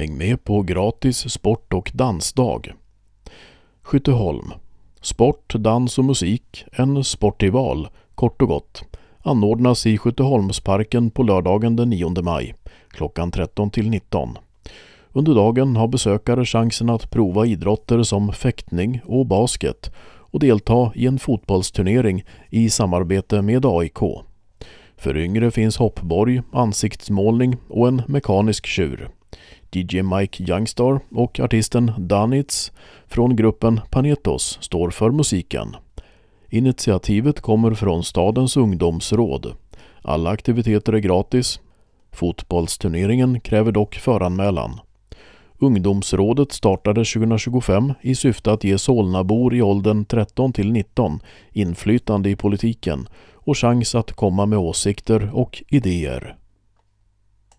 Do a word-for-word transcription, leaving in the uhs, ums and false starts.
Häng med på gratis sport- och dansdag. Skytteholm. Sport, dans och musik, en sportival, kort och gott, anordnas i Skytteholmsparken på lördagen den nionde maj, klockan tretton till nitton. Under dagen har besökare chansen att prova idrotter som fäktning och basket och delta i en fotbollsturnering i samarbete med A I K. För yngre finns hoppborg, ansiktsmålning och en mekanisk tjur. D J Mike Youngstar och artisten Danitz från gruppen Panetos står för musiken. Initiativet kommer från stadens ungdomsråd. Alla aktiviteter är gratis. Fotbollsturneringen kräver dock föranmälan. Ungdomsrådet startade tjugohundratjugofem i syfte att ge Solnabor i åldern tretton till nitton inflytande i politiken och chans att komma med åsikter och idéer.